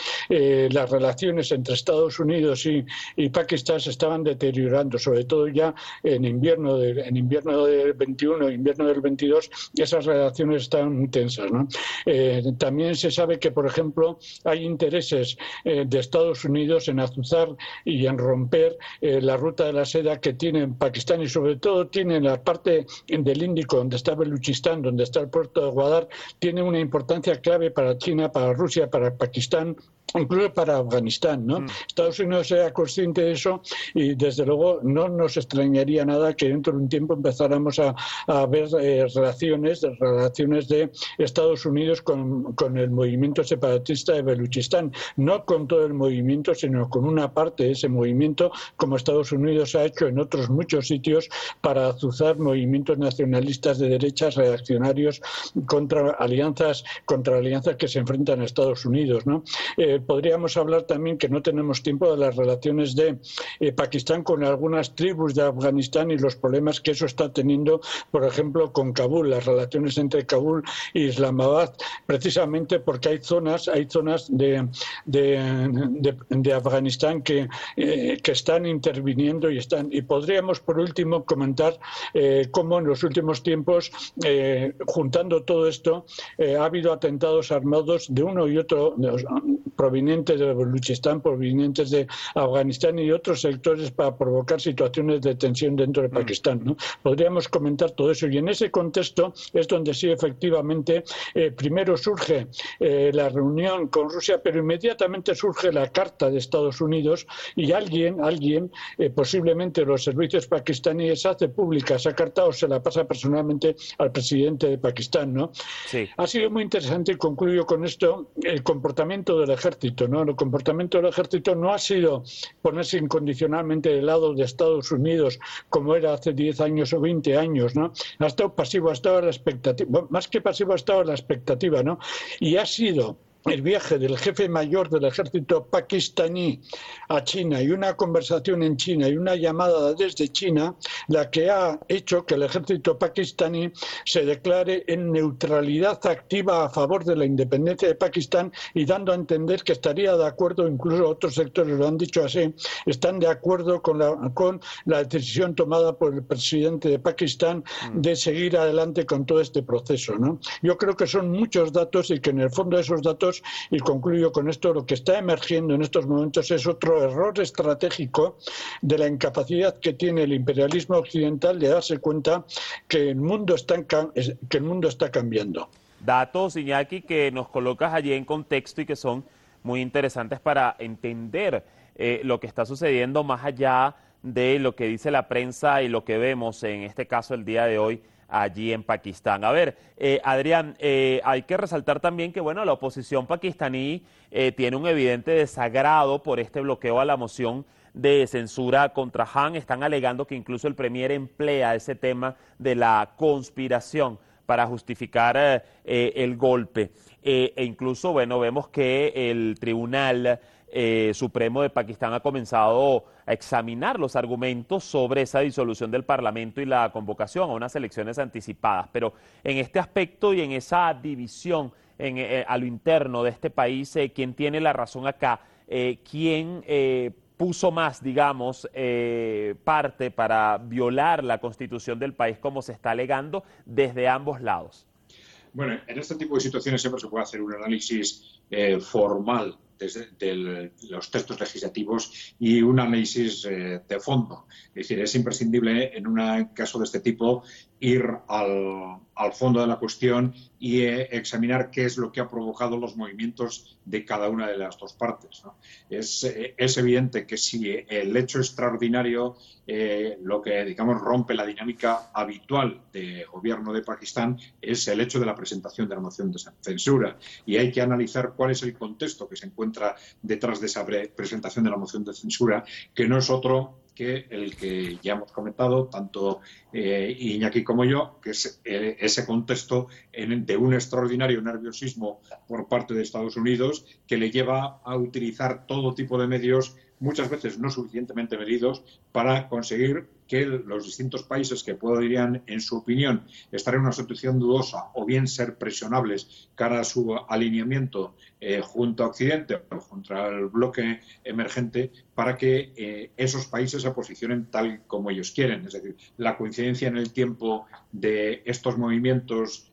eh, las relaciones entre Estados Unidos y, y Pakistán se estaban deteriorando, sobre todo ya en invierno, de, en invierno del veintiuno, invierno del veintidós, esas relaciones estaban muy tensas, ¿no? Eh, también se sabe que, por ejemplo, hay intereses eh, de Estados Unidos en azuzar y en romper eh, la ruta de la seda que tiene Pakistán, y sobre todo tiene la parte del Índico, donde está Baluchistán, donde está el puerto de Gwadar, tiene una importancia clave para China, para Rusia, para Pakistán, incluso para Afganistán, ¿no? Mm. Estados Unidos era consciente de eso y desde luego no nos extrañaría nada que dentro de un tiempo empezáramos a, a ver eh, relaciones, relaciones de Estados Unidos con, con el movimiento separatista de Baluchistán, no con todo el movimiento, sino con una parte de ese movimiento, como Estados Unidos ha hecho en otros muchos sitios para azuzar movimientos nacionalistas de derechas reaccionarios contra alianzas, contra alianzas que se enfrentan a Estados Unidos, ¿no? Eh, podríamos hablar también, que no tenemos tiempo, de las relaciones de eh, Pakistán con algunas tribus de Afganistán y los problemas que eso está teniendo, por ejemplo, con Kabul, las relaciones entre Kabul e Islamabad, precisamente porque hay zonas, hay zonas de, de, de, de Afganistán que, eh, que están interviniendo y están. Y podríamos, por último, comentar eh, cómo en los últimos tiempos, eh, juntando todo esto, eh, ha habido atentados armados de uno y otro, de los, provenientes de Baluchistán, provenientes de Afganistán y otros sectores para provocar situaciones de tensión dentro de Pakistán, ¿no? Podríamos comentar todo eso y en ese contexto es donde sí efectivamente eh, primero surge eh, la reunión con Rusia, pero inmediatamente surge la carta de Estados Unidos y alguien, alguien eh, posiblemente los servicios pakistaníes hace pública esa carta o se la pasa personalmente al presidente de Pakistán, ¿no? Sí. Ha sido muy interesante y concluyo con esto el comportamiento del ejército, ¿no? El comportamiento del ejército no ha sido ponerse incondicionalmente del lado de Estados Unidos como era hace diez años o veinte años, ¿no? Ha estado pasivo, ha estado a la expectativa, más que pasivo ha estado a la expectativa, ¿no? Y ha sido el viaje del jefe mayor del ejército pakistaní a China y una conversación en China y una llamada desde China la que ha hecho que el ejército pakistaní se declare en neutralidad activa a favor de la independencia de Pakistán y dando a entender que estaría de acuerdo, incluso otros sectores lo han dicho así, están de acuerdo con la, con la decisión tomada por el presidente de Pakistán de seguir adelante con todo este proceso, ¿no? Yo creo que son muchos datos y que en el fondo de esos datos, y concluyo con esto, lo que está emergiendo en estos momentos es otro error estratégico de la incapacidad que tiene el imperialismo occidental de darse cuenta que el mundo está, en, que el mundo está cambiando. Datos, Iñaki, que nos colocas allí en contexto y que son muy interesantes para entender eh, lo que está sucediendo más allá de lo que dice la prensa y lo que vemos en este caso el día de hoy allí en Pakistán. A ver, eh, Adrián, eh, hay que resaltar también que, bueno, la oposición pakistaní eh, tiene un evidente desagrado por este bloqueo a la moción de censura contra Han. Están alegando que incluso el premier emplea ese tema de la conspiración para justificar eh, eh, el golpe. Eh, e incluso, bueno, vemos que el Tribunal eh, Supremo de Pakistán ha comenzado a examinar los argumentos sobre esa disolución del Parlamento y la convocación a unas elecciones anticipadas. Pero en este aspecto y en esa división en, eh, a lo interno de este país, eh, ¿quién tiene la razón acá? Eh, ¿Quién eh, puso más, digamos, eh, parte para violar la Constitución del país como se está alegando desde ambos lados? Bueno, en este tipo de situaciones siempre se puede hacer un análisis eh, formal desde de los textos legislativos y un análisis eh, de fondo. Es decir, es imprescindible en un caso de este tipo ir al, al fondo de la cuestión y eh, examinar qué es lo que ha provocado los movimientos de cada una de las dos partes, ¿no? Es, eh, es evidente que si el hecho extraordinario eh, lo que, digamos, rompe la dinámica habitual de gobierno de Pakistán es el hecho de la presentación de la moción de censura, y hay que analizar cuál es el contexto que se encuentra detrás de esa presentación de la moción de censura, que no es otro que el que ya hemos comentado, tanto eh, Iñaki como yo, que es eh, ese contexto en, de un extraordinario nerviosismo por parte de Estados Unidos que le lleva a utilizar todo tipo de medios, muchas veces no suficientemente medidos, para conseguir que los distintos países que podrían, en su opinión, estar en una situación dudosa o bien ser presionables cara a su alineamiento eh, junto a Occidente o contra el bloque emergente, para que eh, esos países se posicionen tal como ellos quieren. Es decir, la coincidencia en el tiempo de estos movimientos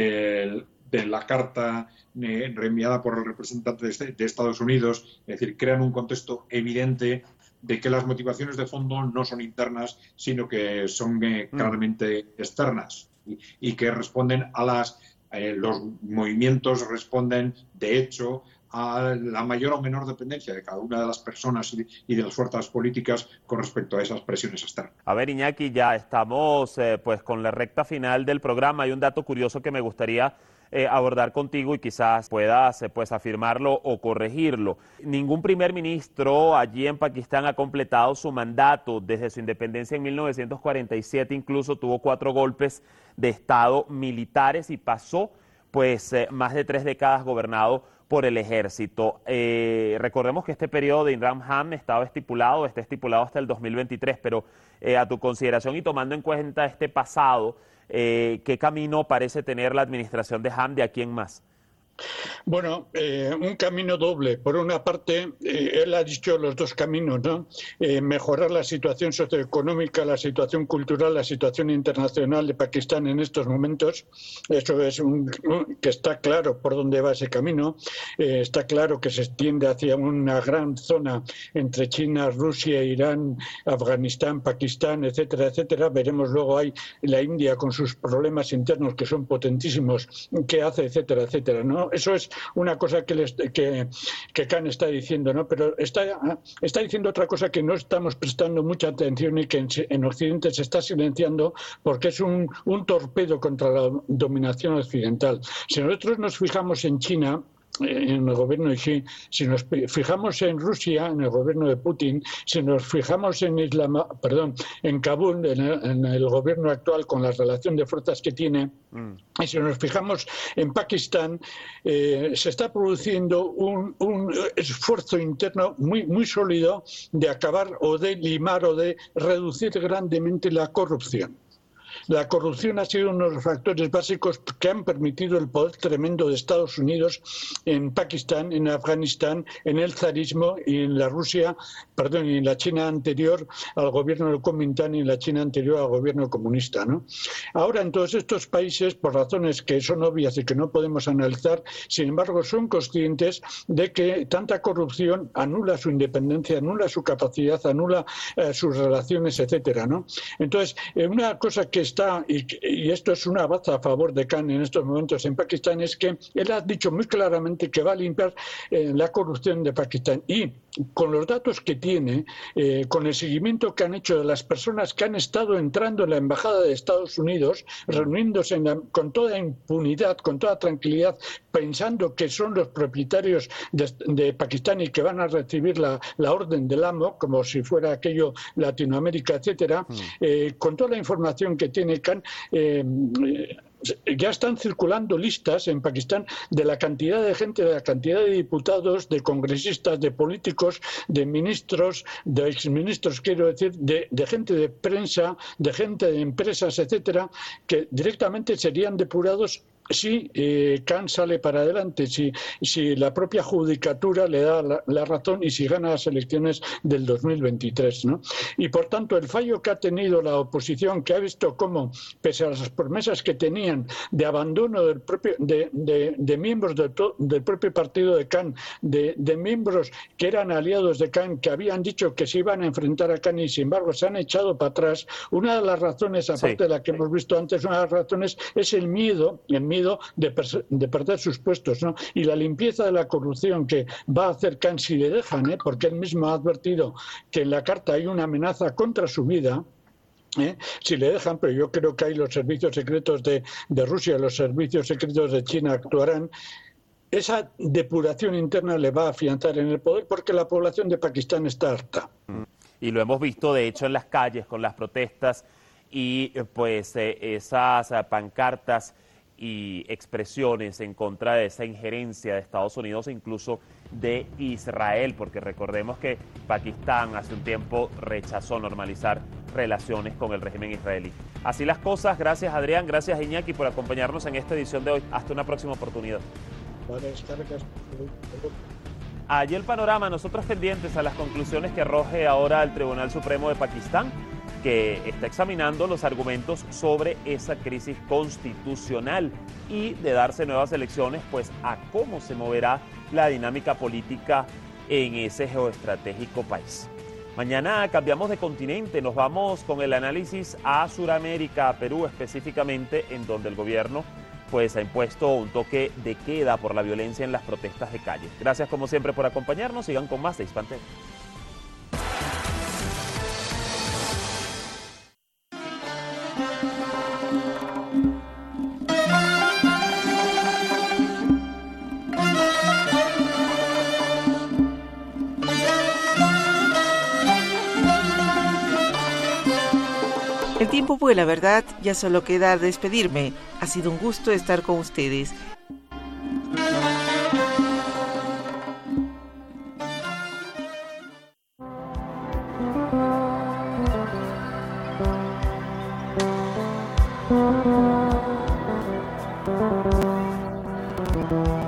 del de la carta eh, reenviada por el representante de, de Estados Unidos, es decir, crean un contexto evidente de que las motivaciones de fondo no son internas, sino que son eh, claramente externas y, y que responden a las... Eh, los movimientos responden, de hecho, a la mayor o menor dependencia de cada una de las personas y, y de las fuerzas políticas con respecto a esas presiones externas. A ver, Iñaki, ya estamos eh, pues con la recta final del programa. Hay un dato curioso que me gustaría eh, abordar contigo y quizás puedas eh, pues afirmarlo o corregirlo. Ningún primer ministro allí en Pakistán ha completado su mandato desde su independencia en mil novecientos cuarenta y siete. Incluso tuvo cuatro golpes de Estado militares y pasó pues eh, más de tres décadas gobernado por el ejército. Eh, recordemos que este periodo de Imran Khan estaba estipulado, está estipulado hasta el dos mil veintitrés, pero eh, a tu consideración y tomando en cuenta este pasado, eh, ¿qué camino parece tener la administración de Khan de aquí en más? Bueno, eh, un camino doble. Por una parte, eh, él ha dicho los dos caminos, ¿no? Eh, mejorar la situación socioeconómica, la situación cultural, la situación internacional de Pakistán en estos momentos. Eso es un, un que está claro por dónde va ese camino. Eh, está claro que se extiende hacia una gran zona entre China, Rusia, Irán, Afganistán, Pakistán, etcétera, etcétera. Veremos luego hay la India con sus problemas internos que son potentísimos, qué hace, etcétera, etcétera, ¿no? Eso es una cosa que, les, que, que Khan está diciendo, ¿no? Pero está, está diciendo otra cosa que no estamos prestando mucha atención y que en, en Occidente se está silenciando porque es un, un torpedo contra la dominación occidental. Si nosotros nos fijamos en China, en el gobierno de Xi, si nos fijamos en Rusia, en el gobierno de Putin, si nos fijamos en Islam, perdón, en Kabul, en el, en el gobierno actual con la relación de fuerzas que tiene, mm. y si nos fijamos en Pakistán, eh, se está produciendo un, un esfuerzo interno muy, muy sólido de acabar o de limar o de reducir grandemente la corrupción. La corrupción ha sido uno de los factores básicos que han permitido el poder tremendo de Estados Unidos en Pakistán, en Afganistán, en el zarismo y en la Rusia, perdón, y en la China anterior al gobierno del Kuomintang y en la China anterior al gobierno comunista, ¿no? Ahora, en todos estos países, por razones que son obvias y que no podemos analizar, sin embargo, son conscientes de que tanta corrupción anula su independencia, anula su capacidad, anula eh, sus relaciones, etcétera, ¿no? Entonces, eh, una cosa que está, y, y esto es una baza a favor de Khan en estos momentos en Pakistán, es que él ha dicho muy claramente que va a limpiar eh, la corrupción de Pakistán, y con los datos que tiene, eh, con el seguimiento que han hecho de las personas que han estado entrando en la embajada de Estados Unidos, reuniéndose en la, con toda impunidad, con toda tranquilidad, pensando que son los propietarios de, de Pakistán y que van a recibir la, la orden del amo, como si fuera aquello Latinoamérica, etcétera, eh, con toda la información que tiene Khan, eh, ya están circulando listas en Pakistán de la cantidad de gente, de la cantidad de diputados, de congresistas, de políticos, de ministros, de exministros, quiero decir, de, de gente de prensa, de gente de empresas, etcétera, que directamente serían depurados si eh, Khan sale para adelante, si, si la propia judicatura le da la, la razón y si gana las elecciones del dos mil veintitrés, ¿no? Y por tanto el fallo que ha tenido la oposición, que ha visto cómo, pese a las promesas que tenían de abandono del propio, de, de, de miembros del, del propio partido de Khan, de, de miembros que eran aliados de Khan, que habían dicho que se iban a enfrentar a Khan y sin embargo se han echado para atrás, una de las razones, aparte sí. de la que hemos visto antes, una de las razones es el miedo, el miedo De, per, de perder sus puestos, ¿no? Y la limpieza de la corrupción que va a hacer Khan si le dejan, ¿eh? Porque él mismo ha advertido que en la carta hay una amenaza contra su vida, ¿eh? Si le dejan, pero yo creo que ahí los servicios secretos de, de Rusia, los servicios secretos de China actuarán. Esa depuración interna le va a afianzar en el poder porque la población de Pakistán está harta. Y lo hemos visto, de hecho, en las calles con las protestas y pues eh, esas eh, pancartas y expresiones en contra de esa injerencia de Estados Unidos e incluso de Israel, porque recordemos que Pakistán hace un tiempo rechazó normalizar relaciones con el régimen israelí. Así las cosas. Gracias, Adrián, gracias, Iñaki, por acompañarnos en esta edición de hoy. Hasta una próxima oportunidad. Allí el panorama, nosotros pendientes a las conclusiones que arroje ahora el Tribunal Supremo de Pakistán, que está examinando los argumentos sobre esa crisis constitucional y de darse nuevas elecciones, pues a cómo se moverá la dinámica política en ese geoestratégico país. Mañana cambiamos de continente, nos vamos con el análisis a Sudamérica, a Perú específicamente, en donde el gobierno pues ha impuesto un toque de queda por la violencia en las protestas de calle. Gracias como siempre por acompañarnos, sigan con más de Hispantec. El tiempo vuela, ¿verdad? Ya solo queda despedirme. Ha sido un gusto estar con ustedes. Thank you.